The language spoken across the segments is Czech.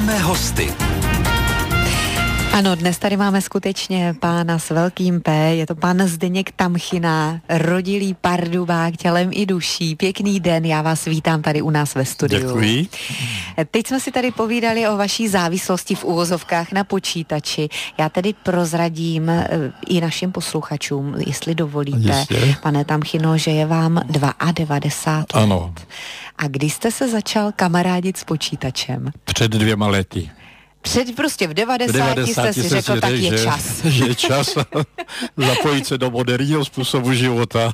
Máme hosty. Ano, dnes tady máme skutečně pána s velkým P, je to pan Zdeněk Tamchina, rodilý pardubák tělem i duší. Pěkný den, já vás vítám tady u nás ve studiu. Děkuji. Teď jsme si tady povídali o vaší závislosti v uvozovkách na počítači. Já tedy prozradím i našim posluchačům, jestli dovolíte, Jistě. pane Tamchino, že je vám 92 let. Ano. A kdy jste se začal kamarádit s počítačem? Před 2 lety. Prostě v 90 jste si řekl, tak je čas. Že je čas zapojit se do moderního způsobu života.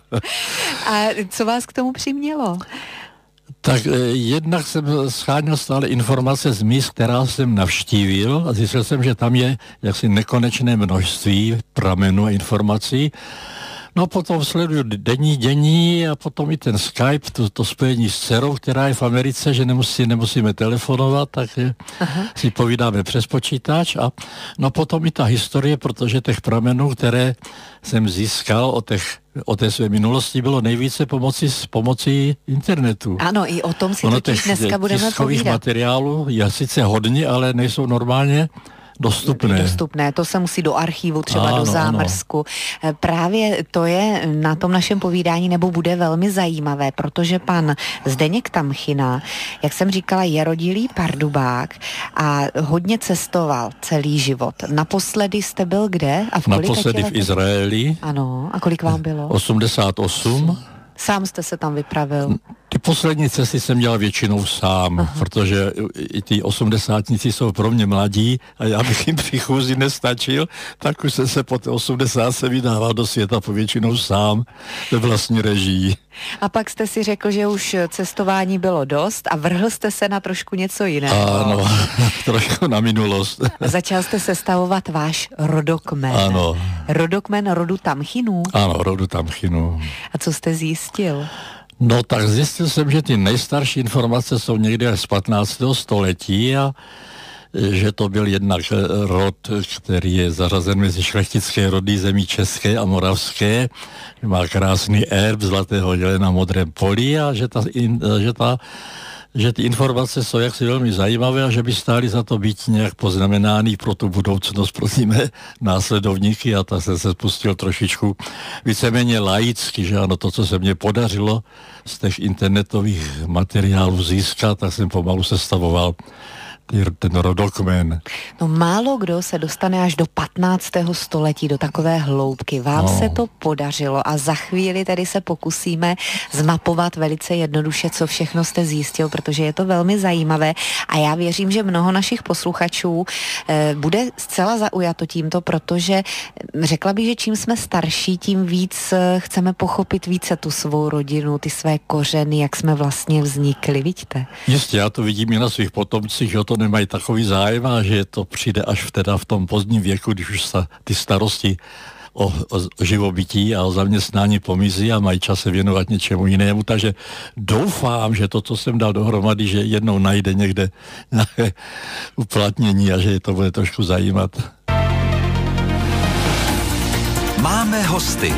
A co vás k tomu přimělo? Tak jednak jsem sháněl stále informace z míst, která jsem navštívil a zjistil jsem, že tam je jaksi nekonečné množství pramenů a informací. No potom sleduju denní a potom i ten Skype, to spojení s dcerou, která je v Americe, že nemusíme telefonovat, tak si povídáme přes počítač a no potom i ta historie, protože těch pramenů, které jsem získal o té své minulosti, bylo nejvíce pomocí internetu. Ano, i o tom si totiž dneska budeme povídat. Materiálů je sice hodně, ale nejsou normálně dostupné. To se musí do archivu, třeba do zámrsku. Ano. Právě to je na tom našem povídání, nebo bude velmi zajímavé, protože pan Zdeněk Tamchina, jak jsem říkala, je rodilý pardubák a hodně cestoval celý život. Naposledy jste byl kde? A v Naposledy v Izraeli. Ano, a kolik vám bylo? 88. Sám jste se tam vypravil? Ty poslední cesty jsem dělal většinou sám, protože i ty 80níci jsou pro mě mladí a já bych jim při chůzi nestačil, tak už jsem se po té 80 vydával do světa povětšinou sám ve vlastní režii. A pak jste si řekl, že už cestování bylo dost a vrhl jste se na trošku něco jiného. Ano, trošku na minulost. Začal jste sestavovat váš rodokmen. Ano. Rodokmen rodu Tamchinů? Ano, rodu Tamchinů. A co jste zjistil? No tak zjistil jsem, že ty nejstarší informace jsou někde až z 15. století a že to byl jednak rod, který je zařazen mezi šlechtické rody zemí české a moravské, má krásný erb zlatého jelena na modrém poli a že ty informace jsou jaksi velmi zajímavé a že by stály za to být nějak poznamenány pro tu budoucnost pro ty mé následovníky a tak jsem se spustil trošičku víceméně laicky, že ano, to, co se mně podařilo z těch internetových materiálů získat, tak jsem pomalu sestavoval ten rodokmen. No málo kdo se dostane až do 15. století, do takové hloubky. Vám se to podařilo a za chvíli tedy se pokusíme zmapovat velice jednoduše, co všechno jste zjistil, protože je to velmi zajímavé a já věřím, že mnoho našich posluchačů bude zcela zaujato tímto, protože řekla bych, že čím jsme starší, tím víc chceme pochopit více tu svou rodinu, ty své kořeny, jak jsme vlastně vznikli, vidíte? Jistě, já to vidím i na svých potomcích, že to nemají takový zájem a že to přijde až v tom pozdním věku, když už ty starosti o živobytí a o zaměstnání pomizí a mají čas se věnovat něčemu jinému, takže doufám, že to, co jsem dal dohromady, že jednou najde někde nějaké uplatnění a že je to bude trošku zajímat. Máme hosty.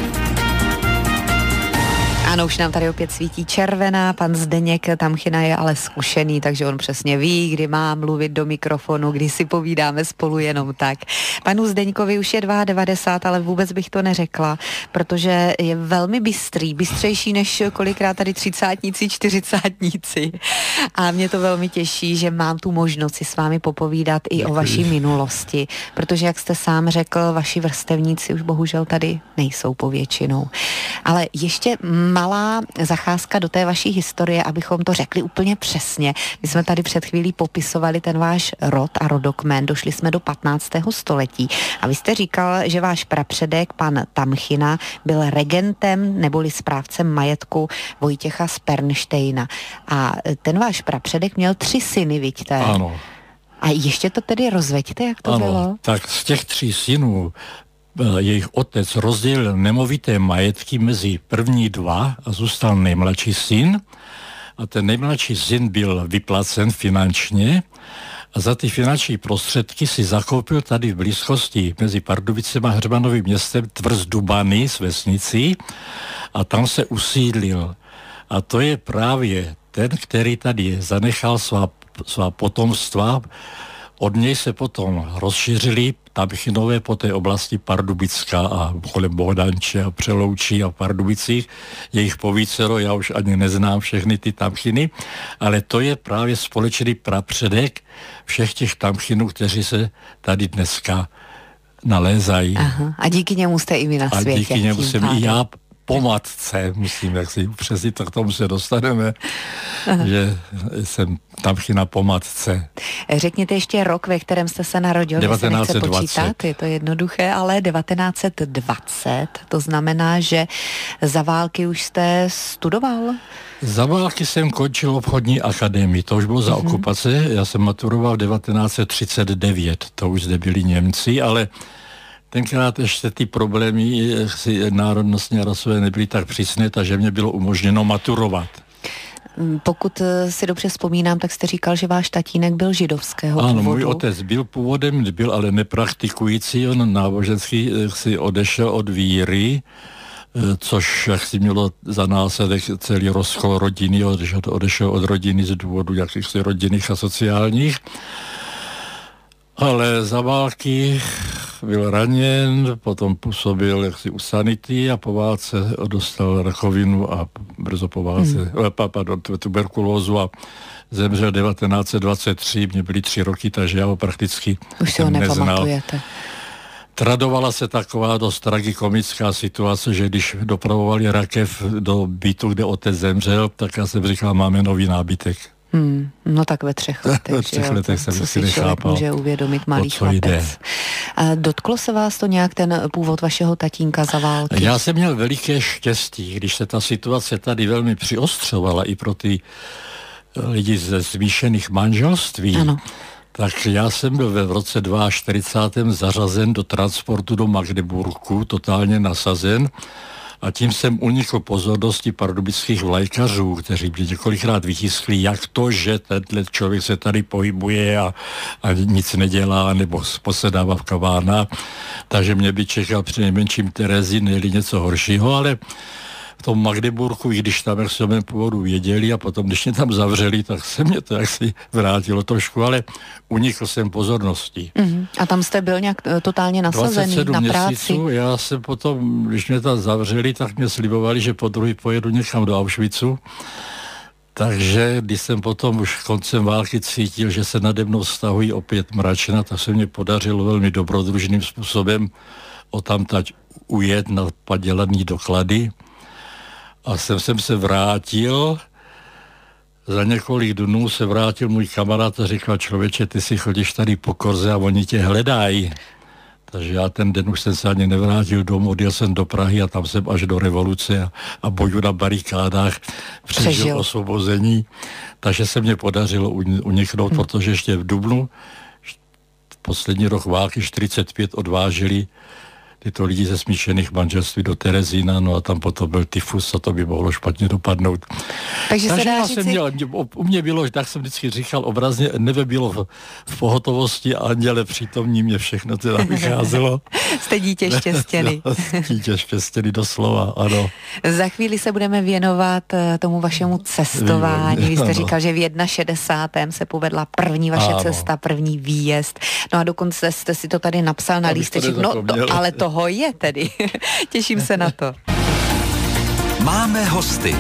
Ano, už nám tady opět svítí červená, pan Zdeněk Tamchina je ale zkušený, takže on přesně ví, kdy má mluvit do mikrofonu, kdy si povídáme spolu jenom tak. Panu Zdeňkovi už je 92, ale vůbec bych to neřekla, protože je velmi bystrý, bystřejší než kolikrát tady 30níci, 40níci. A mě to velmi těší, že mám tu možnost si s vámi popovídat i o vaší minulosti, protože jak jste sám řekl, vaši vrstevníci už bohužel tady nejsou povětšinou. Ale ještě malá zacházka do té vaší historie, abychom to řekli úplně přesně. My jsme tady před chvílí popisovali ten váš rod a rodokmen, došli jsme do 15. století a vy jste říkal, že váš prapředek, pan Tamchina, byl regentem neboli správcem majetku Vojtěcha z Pernštejna. A ten váš prapředek měl 3 syny, vidíte? Ano. A ještě to tedy rozveďte, jak to bylo? Tak z těch 3 synů jejich otec rozdělil nemovité majetky mezi první 2 a zůstal nejmladší syn. A ten nejmladší syn byl vyplacen finančně a za ty finanční prostředky si zakoupil tady v blízkosti mezi Pardubicem a Hřbanovým městem tvrz Dubany s vesnicí a tam se usídlil. A to je právě ten, který tady zanechal svá potomstva Od něj se potom rozšířili Tamchinové po té oblasti Pardubická a kolem Bohdanče a Přeloučí a Pardubicích. Je jich povícero, já už ani neznám všechny ty Tamchiny, ale to je právě společný prapředek všech těch Tamchinů, kteří se tady dneska nalézají. Aha. A díky němu jste i vy na světě. A díky němu jsem i já po matce, musím jak si upřesnit, tak k tomu se dostaneme, že jsem Tamchina po matce. Řekněte ještě rok, ve kterém jste se narodil, 1920. Je to jednoduché, ale 1920, to znamená, že za války už jste studoval? Za války jsem končil obchodní akademii, to už bylo za okupace, já jsem maturoval 1939, to už zde byli Němci, ale tenkrát ještě ty problémy národnostně a rasové nebyly tak přísné, takže mě bylo umožněno maturovat. Pokud si dobře vzpomínám, tak jste říkal, že váš tatínek byl židovského původu. Ano, můj otec byl původem, byl ale nepraktikující, on náboženský si odešel od víry, což jak si mělo za následek celý rozkol rodiny, odešel od rodiny z důvodu jakýchsi rodinných a sociálních. Ale za války byl raněn, potom působil jaksi u sanity a po válce dostal rakovinu a brzo po válce, tuberkulózu a zemřel 1923, mě byly 3 roky, takže já ho prakticky už si ho neznal. Nepamatujete. Tradovala se taková dost tragikomická situace, že když dopravovali rakev do bytu, kde otec zemřel, tak já jsem říkal, máme nový nábytek. No tak ve 3 letech. Ve 3 letech jsem si nechápal, může uvědomit malý chlapec. A dotklo se vás to nějak, ten původ vašeho tatínka za války? Já jsem měl veliké štěstí, když se ta situace tady velmi přiostřovala i pro ty lidi ze smíšených manželství. Ano. Tak já jsem byl v roce 42. zařazen do transportu do Magdeburku, totálně nasazen. A tím jsem unikl pozornosti pardubických vlajkařů, kteří mě několikrát vytiskli, jak to, že tenhle člověk se tady pohybuje a nic nedělá, nebo posedává v kavárnách. Takže mě by čekal při nejmenším Terezín, nejli něco horšího, ale v tom Magdeburku, i když tam jak se o mém původu věděli a potom, když mě tam zavřeli, tak se mě to jaksi vrátilo trošku, ale unikl jsem pozornosti. A tam jste byl nějak totálně nasazený na práci? Měsíců, já jsem potom, když mě tam zavřeli, tak mě slibovali, že po druhý pojedu někam do Auschwitzu. Takže když jsem potom už koncem války cítil, že se nade mnou stahují opět mračna, tak se mě podařilo velmi dobrodružným způsobem odtamtať ujet na padělaný doklady. A jsem se vrátil, za několik dnů se vrátil můj kamarád a říkal, člověče, ty si chodíš tady po Korze a oni tě hledají. Takže já ten den už jsem se ani nevrátil domů, odjel jsem do Prahy a tam jsem až do revoluce a boju na barikádách přežil osvobození. Takže se mě podařilo uniknout, protože ještě v dubnu, poslední rok války 45 odvážili tyto lidi ze smíšených manželství do Terezína, no a tam potom byl tyfus a to by mohlo špatně dopadnout. Takže se dá říci... U mě bylo, tak jsem vždycky říkal obrazně, nebe bylo v pohotovosti a anděle přítomní, mě všechno teda vycházelo. Jste dítě štěstěný. Dítě štěstěný doslova, ano. Za chvíli se budeme věnovat tomu vašemu cestování. Vy jste říkal, že v 61. se povedla první vaše cesta, první výjezd. No a dokonce jste si to tady napsal na lísteček. No to, ale toho je tedy. Těším se na to. Máme hosty.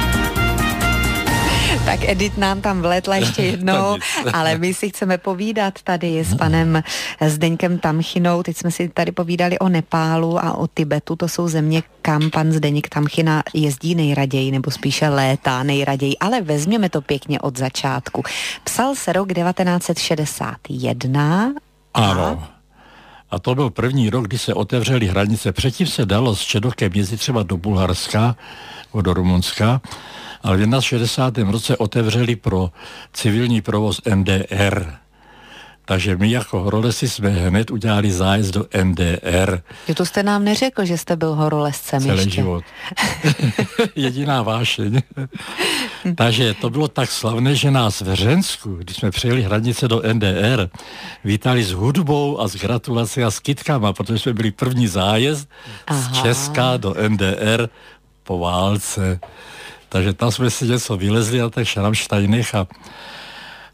Tak Edith nám tam vlétla ještě jednou, ale my si chceme povídat tady s panem Zdeňkem Tamchinou. Teď jsme si tady povídali o Nepálu a o Tibetu. To jsou země, kam pan Zdeněk Tamchina jezdí nejraději, nebo spíše létá nejraději. Ale vezměme to pěkně od začátku. Psal se rok 1961. Ano. A to byl první rok, kdy se otevřely hranice. Předtím se dalo s Čedokem jezdit třeba do Bulharska nebo do Rumunska, ale v 61. roce otevřeli pro civilní provoz NDR. Takže my jako horolezci jsme hned udělali zájezd do NDR. Jo, to jste nám neřekl, že jste byl horolezcem celý ještě. život. Jediná vášeň. Takže to bylo tak slavné, že nás v Hřensku, když jsme přijeli hranice do NDR, vítali s hudbou a s gratulací a s kytkama, protože jsme byli první zájezd z Česka do NDR po válce. Takže tam jsme si něco vylezli na těch Šramštejnech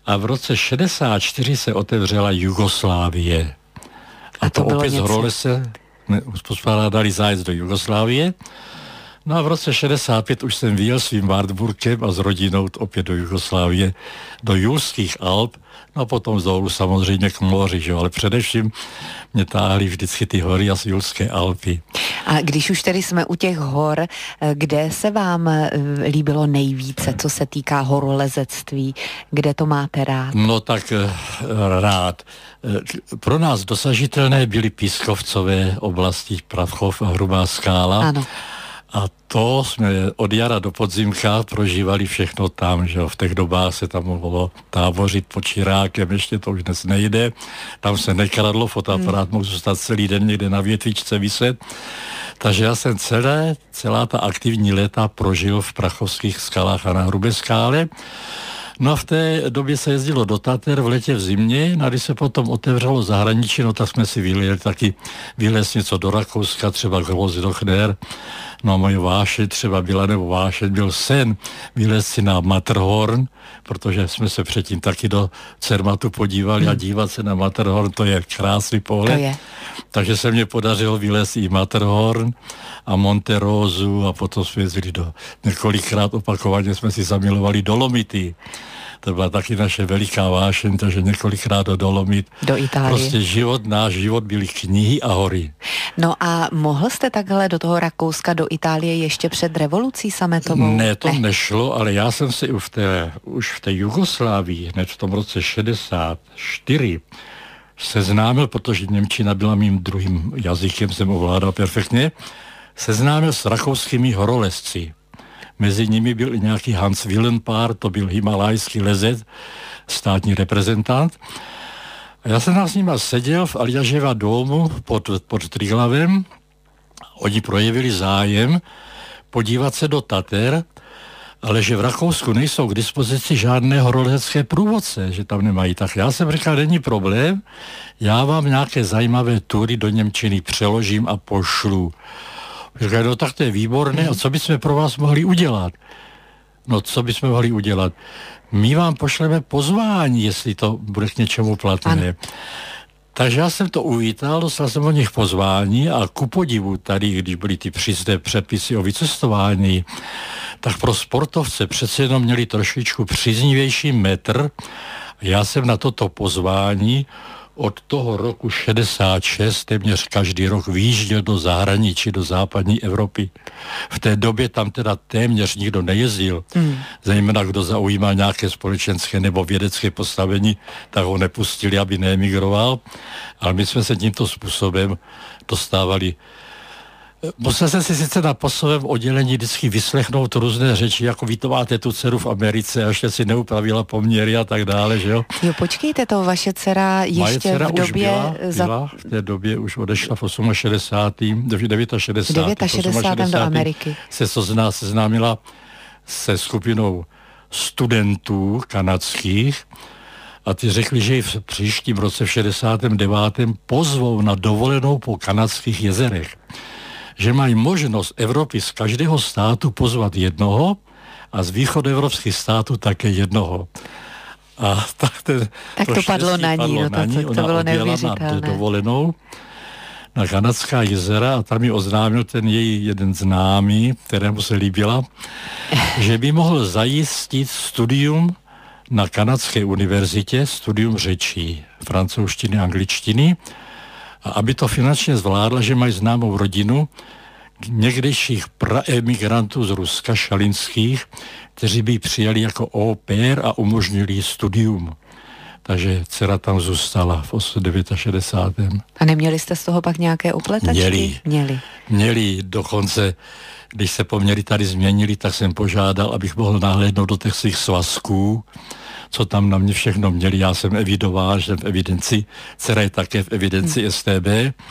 a v roce 64 se otevřela Jugoslávie. A to opět z Horolese uspořádali zájezd do Jugoslávie. No a v roce 65 už jsem vyjel svým Wartburgem a s rodinou opět do Jugoslávie, do Julských Alp, no a potom z dolů samozřejmě k moři, že? Ale především mě táhly vždycky ty hory a Julské Alpy. A když už tedy jsme u těch hor, kde se vám líbilo nejvíce, co se týká horolezectví, kde to máte rád? No tak rád. Pro nás dosažitelné byly Pískovcové oblasti, Pravchov a Hrubá Skála. Ano. A to jsme od jara do podzimka prožívali všechno tam, že jo. V těch dobách se tam mohlo tábořit pod Čirákem, ještě to už dnes nejde. Tam se nekradlo, fotoaparát mohl zůstat celý den někde na větvičce viset. Takže já jsem celá ta aktivní léta prožil v Prachovských skalách a na Hrubé Skále. No a v té době se jezdilo do Tater v létě v zimě, a když se potom otevřelo zahraničí, no tak jsme si vyjeli taky vylez něco do Rakouska, třeba Großdochner. No a moje vášeň třeba byla, nebo vášeň byl sen vylez si na Matterhorn, protože jsme se předtím taky do Cermatu podívali a dívat se na Matterhorn, to je krásný pohled. Takže se mně podařilo vylézt i Matterhorn a Monte Rosu a potom jsme jezdili několikrát opakovaně jsme si zamilovali Dolomity. To byla taky naše veliká vášeň, takže několikrát do Dolomit. Do Itálie. Prostě náš život byly knihy a hory. No a mohl jste takhle do toho Rakouska, do Itálie ještě před revolucí sametovou? Ne, to nešlo, ale já jsem si už v té Jugoslávii, hned v tom roce 64, seznámil, protože němčina byla mým druhým jazykem, jsem ovládal perfektně, seznámil s rakouskými horolezci. Mezi nimi byl i nějaký Hans Willenpaar, to byl himalajský lezec, státní reprezentant. A já jsem s nima seděl v Aljaževa domu pod Triglavem. Oni projevili zájem podívat se do Tater, ale že v Rakousku nejsou k dispozici žádné horolezecké průvodce, že tam nemají. Tak já jsem říkal, není problém, já vám nějaké zajímavé tury do němčiny přeložím a pošlu. Říkali, no tak to je výborné, a co bychom pro vás mohli udělat? No co bychom mohli udělat? My vám pošleme pozvání, jestli to bude k něčemu platné. Takže já jsem to uvítal, dostal jsem od nich pozvání a ku podivu tady, když byly ty přísné předpisy o vycestování, tak pro sportovce přece jenom měli trošičku příznivější metr. Já jsem na toto pozvání od toho roku 66 téměř každý rok vyjížděl do zahraničí, do západní Evropy. V té době tam teda téměř nikdo nejezdil. Zejména kdo zaujímal nějaké společenské nebo vědecké postavení, tak ho nepustili, aby neemigroval. Ale my jsme se tímto způsobem dostávali. Musel jsem si sice na posovém oddělení vždycky vyslechnout různé řeči, jako vy to máte tu dceru v Americe a ještě si neupravila poměry a tak dále, že jo? Jo, počkejte, to vaše dcera ještě moje dcera v době... byla, v té době už odešla v 69. V 69. do Ameriky. Se seznámila se skupinou studentů kanadských a ty řekli, že i v příštím roce v 69. pozvou na dovolenou po kanadských jezerech. Že mají možnost Evropy z každého státu pozvat jednoho a z východoevropských států také jednoho. A tak to padlo na ní. To bylo neuvěřitelné. Dovolenou na kanadská jezera a tam mi oznámil ten její jeden známý, kterému se líbila, že by mohl zajistit studium na kanadské univerzitě, studium řečí, francouzštiny, angličtiny, a aby to finančně zvládla, že mají známou rodinu někdejších praemigrantů z Ruska, šalinských, kteří by přijali jako au pair a umožnili studium. Takže dcera tam zůstala v 69. A neměli jste z toho pak nějaké opletačky? Měli dokonce, když se poměry tady změnili, tak jsem požádal, abych mohl nahlédnout do těch svých svazků, co tam na mě všechno měli. Já jsem evidoval, že v evidenci, dcera je také v evidenci STB,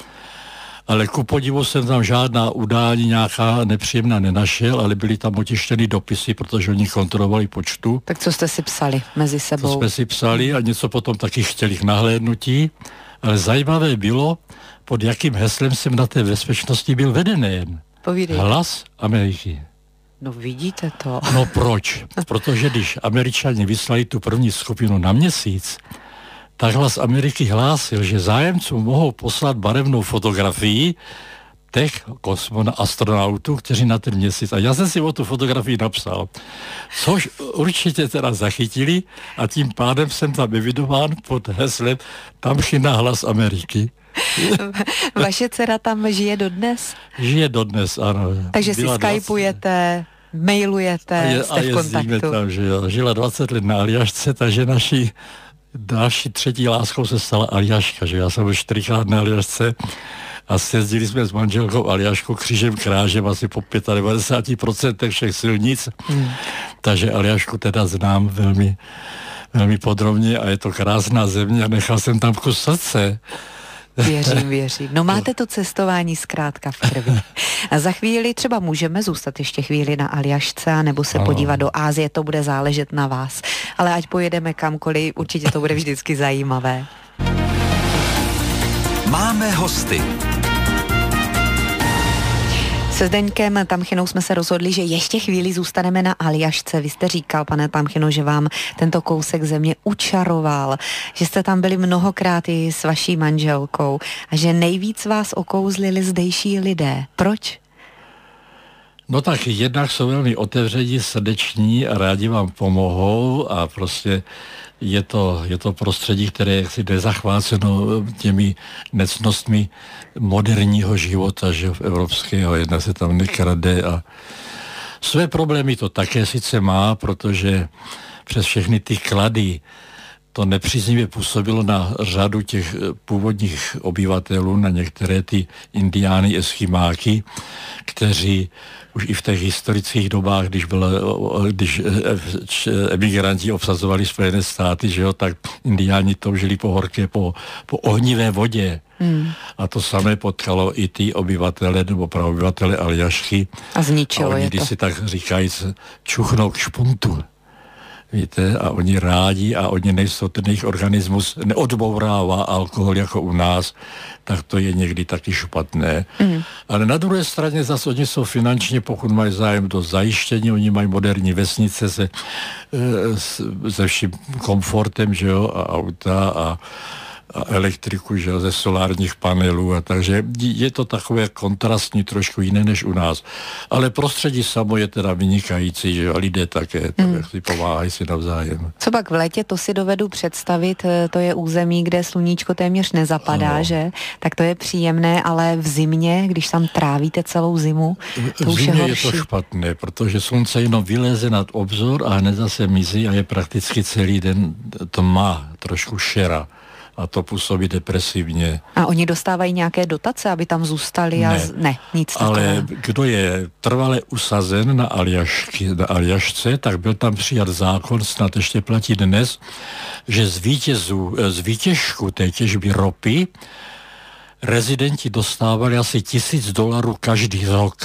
ale ku podivu jsem tam žádná udání nějaká nepříjemná nenašel, ale byly tam otištěny dopisy, protože oni kontrolovali počtu. Tak co jste si psali mezi sebou? To jsme si psali a něco potom taky chtěli k nahlédnutí, ale zajímavé bylo, pod jakým heslem jsem na té bezpečnosti byl vedený. Povídejte. Hlas Ameriky. No vidíte to. No proč? Protože když Američani vyslali tu první skupinu na Měsíc, tak Hlas Ameriky hlásil, že zájemcům mohou poslat barevnou fotografii těch astronautů, kteří na ten Měsíc. A já jsem si o tu fotografii napsal, což určitě teda zachytili a tím pádem jsem tam evidován pod heslem Tamchina Hlas Ameriky. Vaše dcera tam žije dodnes? Žije dodnes, ano. Takže si skypujete, mailujete, jste v kontaktu. Tam, že jo. Žila 20 let na Aljašce, takže naší třetí láskou se stala Aljaška, že já jsem už 4krát na Aljašce a sjezdili jsme s manželkou Aljašku křížem krážem asi po 95% všech silnic. Takže Aljašku teda znám velmi, velmi podrobně a je to krásná země a nechal jsem tam kus srdce. Věřím. No máte to cestování zkrátka v krvi. A za chvíli třeba můžeme zůstat ještě chvíli na Aljašce nebo se podívat do Asie, to bude záležet na vás. Ale ať pojedeme kamkoliv, určitě to bude vždycky zajímavé. Máme hosty. Se Zdeňkem Tamchinou jsme se rozhodli, že ještě chvíli zůstaneme na Aljašce. Vy jste říkal, pane Tamchino, že vám tento kousek země učaroval, že jste tam byli mnohokrát i s vaší manželkou a že nejvíc vás okouzlili zdejší lidé. Proč? No tak jednak jsou velmi otevření, srdeční a rádi vám pomohou a prostě je to prostředí, které je jaksi nezachváceno těmi necnostmi moderního života, že evropského, jedna se tam nekrade a své problémy to také sice má, protože přes všechny ty klady to nepříznivě působilo na řadu těch původních obyvatelů, na některé ty indiány, eskimáky, kteří už i v těch historických dobách, když emigranti obsazovali Spojené státy, že jo, tak indiáni toužili po horké, po ohnivé vodě. A to samé potkalo i ty obyvatele nebo praobyvatele Aljašky. A zničilo a oni, je to. když si tak říkajíc, čuchnou k špuntu. Víte, a oni rádi a oni nejsou, ten jejich organismus neodbourává alkohol jako u nás, tak to je někdy taky špatné. Ale na druhé straně zase oni jsou finančně, pokud mají zájem do zajištění, oni mají moderní vesnice se vším komfortem, že jo, a auta a elektriku, že ze solárních panelů a takže je to takové kontrastní, trošku jiné než u nás. Ale prostředí samo je teda vynikající, že lidé také, tak si pomáhají si navzájem. Co pak v létě, to si dovedu představit, to je území, kde sluníčko téměř nezapadá, že? Tak to je příjemné, ale v zimě, když tam trávíte celou zimu, to už je horší. Je to špatné, protože slunce jenom vyleze nad obzor a hned zase mizí a je prakticky celý den tma, trošku šera. A to působí depresivně. A oni dostávají nějaké dotace, aby tam zůstali? Ne, nic takového. Ale kdo je trvale usazen na Aljašce, tak byl tam přijat zákon, snad ještě platí dnes, že z výtěžku té těžby ropy rezidenti dostávali asi $1000 každý rok.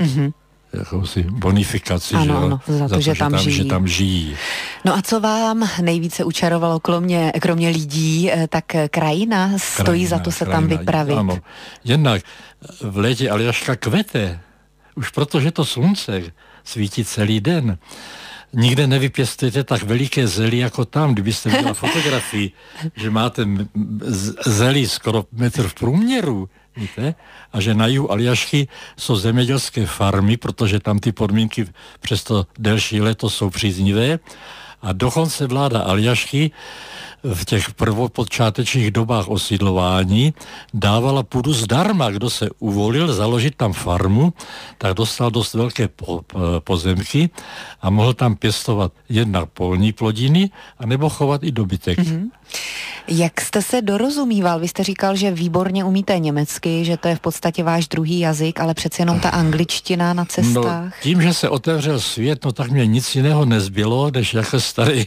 Jakousi bonifikaci, ano, za to, že tam žijí. No a co vám nejvíce učarovalo kromě lidí, tak krajina stojí za to se tam vypravit? Ano, jednak v létě Aljaška kvete, už protože to slunce svítí celý den. Nikde nevypěstujete tak veliké zelí jako tam, kdybyste viděla fotografii, že máte zelí skoro metr v průměru, víte? A že na jihu Aljašky jsou zemědělské farmy, protože tam ty podmínky přes to delší léto jsou příznivé. A dokonce vláda Aljašky v těch prvopočátečních dobách osídlování dávala půdu zdarma. Kdo se uvolil založit tam farmu, tak dostal dost velké pozemky a mohl tam pěstovat jednak polní plodiny, anebo chovat i dobytek. Jak jste se dorozumíval? Vy jste říkal, že výborně umíte německy, že to je v podstatě váš druhý jazyk, ale přece jenom ta angličtina na cestách. No, tím, že se otevřel svět, no tak mě nic jiného nezbylo, než jako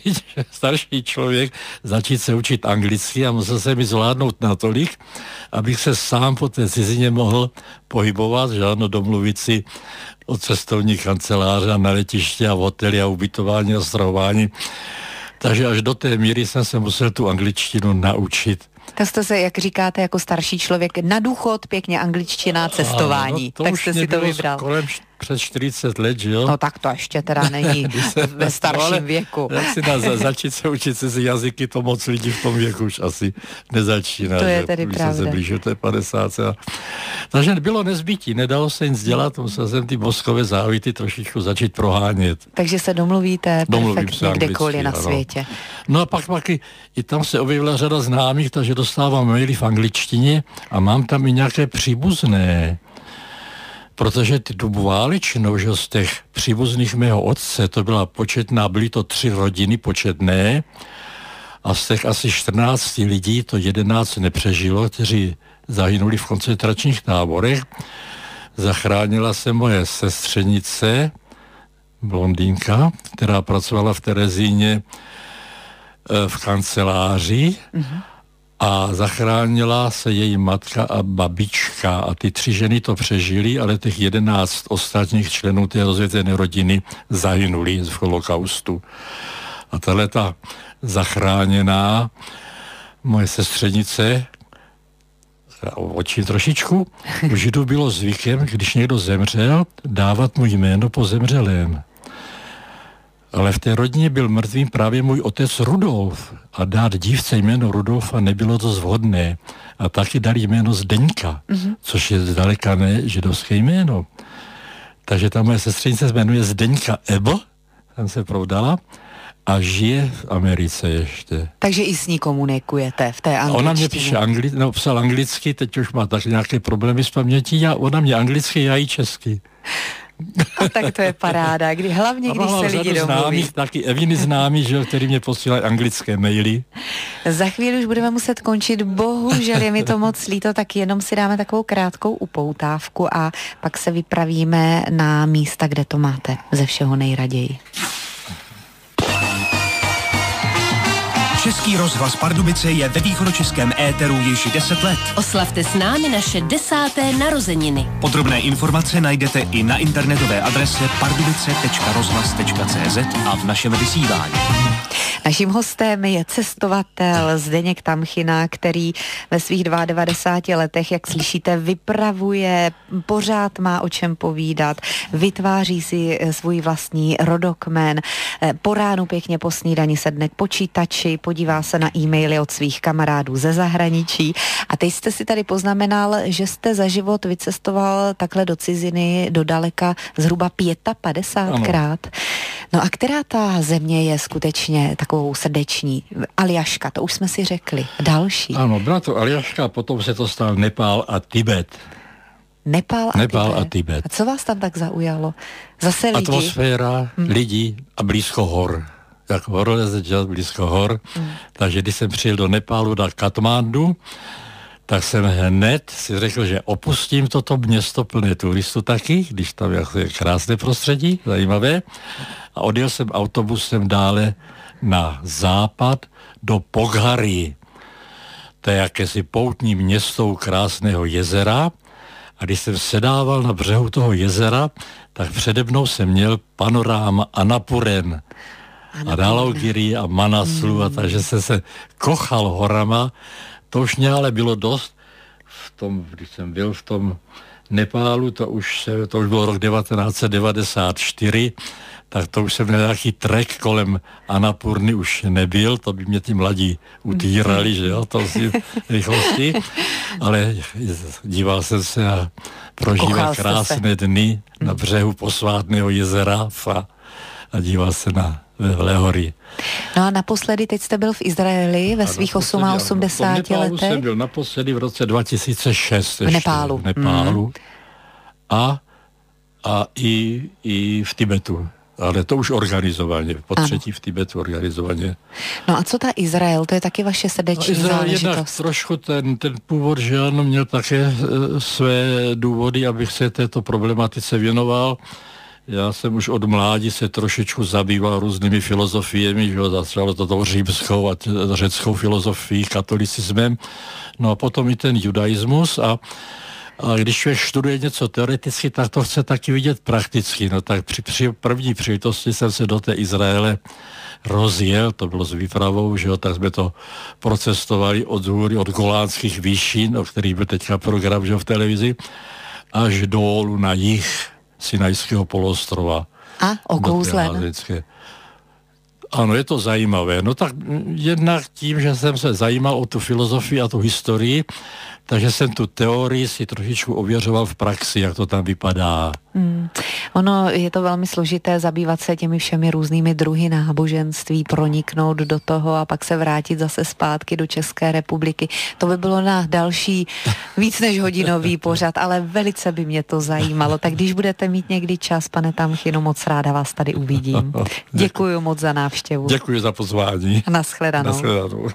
starší člověk začít se učit anglicky a musel se mi zvládnout natolik, abych se sám po té cizině mohl pohybovat, že ano, domluvit si o cestovní kanceláře a na letiště a v hoteli a ubytování a stravování. Takže až do té míry jsem se musel tu angličtinu naučit. Tak jste se, jak říkáte, jako starší člověk na důchod, pěkně angličtina, cestování. No, tak jste si to vybral. Kolem přes 40 let, že jo? No tak to ještě teda není ve starším věku. Jak si začít se učit cizí jazyky, to moc lidí v tom věku už asi nezačíná. To je tedy pravda. Se blížil té 50. Takže bylo nezbytí, nedalo se nic dělat, musel jsem ty mozkové závity trošičku začít prohánět. Takže se domluvíte perfektně kdekoliv na světě. No a pak i tam se objevila řada známých, takže dostávám maily v angličtině a mám tam i nějaké příbuzné. Protože ty dobu válečnou, že z těch příbuzných mého otce, to byla početná, byly to 3 rodiny početné a z těch asi 14 lidí to 11 nepřežilo, kteří zahynuli v koncentračních táborech. Zachránila se moje sestřenice, blondýnka, která pracovala v Terezíně v kanceláři. A zachránila se její matka a babička a ty 3 ženy to přežily, ale těch 11 ostatních členů té rozvětvené rodiny zahynuli z holokaustu. A tahleta zachráněná moje sestřenice, očím trošičku, u Židů bylo zvykem, když někdo zemřel, dávat mu jméno po zemřelém. Ale v té rodině byl mrtvým právě můj otec Rudolf a dát dívce jméno Rudolfa nebylo dost vhodné. A taky dali jméno Zdeňka, což je zdaleka ne židovské jméno. Takže ta moje sestřenice se jmenuje Zdeňka Ebo, tam se prodala a žije v Americe ještě. Takže i s ní komunikujete v té angličtině. Ona mě píše psal anglicky, teď už má tak nějaké problémy s pamětí, ona mě anglicky, já i česky. A tak to je paráda, hlavně když se lidi domluví. Známých, taky Eviny známí, že, který mě posílají anglické maily. Za chvíli už budeme muset končit, bohužel je mi to moc líto, tak jenom si dáme takovou krátkou upoutávku a pak se vypravíme na místa, kde to máte ze všeho nejraději. Český rozhlas Pardubice je ve východočeském éteru již 10 let. Oslavte s námi naše 10. narozeniny. Podrobné informace najdete i na internetové adrese pardubice.rozhlas.cz a v našem vysílání. Naším hostem je cestovatel Zdeněk Tamchina, který ve svých 92 letech, jak slyšíte, vypravuje, pořád má o čem povídat, vytváří si svůj vlastní rodokmen, po ránu pěkně po snídani sedne k počítači, podívá se na e-maily od svých kamarádů ze zahraničí a teď jste si tady poznamenal, že jste za život vycestoval takhle do ciziny, do daleka zhruba 55krát. No a která ta země je skutečně takovou srdeční? Aljaška, to už jsme si řekli. Další. Ano, byla to Aljaška, potom se to stal Nepál a Tibet. Nepál a Tibet. A co vás tam tak zaujalo? Zase lidi? Atmosféra, lidi a blízko hor. Jako horolezec, blízko hor. Takže když jsem přijel do Nepálu, do Katmandu, tak jsem hned si řekl, že opustím toto město plné turistů taky, když tam je krásné prostředí, zajímavé. A odjel jsem autobusem dále na západ do Pokhary. To je jakési poutní město u krásného jezera. A když jsem sedával na břehu toho jezera, tak přede mnou jsem měl panoráma Annapurem. A Dalaugiri a Manaslu, a takže jsem se kochal horama. To už mě ale bylo dost. Když jsem byl v tom Nepálu, to už bylo rok 1994, tak to už jsem měl nějaký trek kolem Annapurny už nebyl, to by mě ty mladí utírali, že jo, to si rychlosti, ale díval jsem se a prožíval krásné dny na břehu posvátného jezera a díval se na hory. No a naposledy, teď jste byl v Izraeli ve svých 88 letech. Jsem byl naposledy v roce 2006. V Nepálu. V Nepálu. A i v Tibetu. Ale to už organizovaně, třetí v Tibetu organizovaně. No a co ta Izrael, to je taky vaše srdeční záležitost? Jednak trošku ten původ, že ano, měl také své důvody, abych se této problematice věnoval. Já jsem už od mládí se trošičku zabýval různými filozofiemi, že začalo to tou římskou a řeckou filozofií, katolicismem, no a potom i ten judaismus a A když člověk studuje něco teoreticky, tak to chce taky vidět prakticky. No tak při první příležitosti jsem se do té Izraele rozjel, to bylo s výpravou, že jo, tak jsme to procestovali od hůry, od Golánských výšin, o kterých byl teďka program, že jo, v televizi, až dolů na jih Sinajského poloostrova. A okouzlen. Ano, je to zajímavé. No tak jednak tím, že jsem se zajímal o tu filozofii a tu historii, takže jsem tu teorii si trošičku ověřoval v praxi, jak to tam vypadá. Ono je to velmi složité zabývat se těmi všemi různými druhy náboženství, proniknout do toho a pak se vrátit zase zpátky do České republiky. To by bylo na další víc než hodinový pořad, ale velice by mě to zajímalo. Tak když budete mít někdy čas, pane Tamchino, moc ráda vás tady uvidím. Děkuji moc za návštěvu. Děkuji za pozvání. Nashledanou. Nashledanou.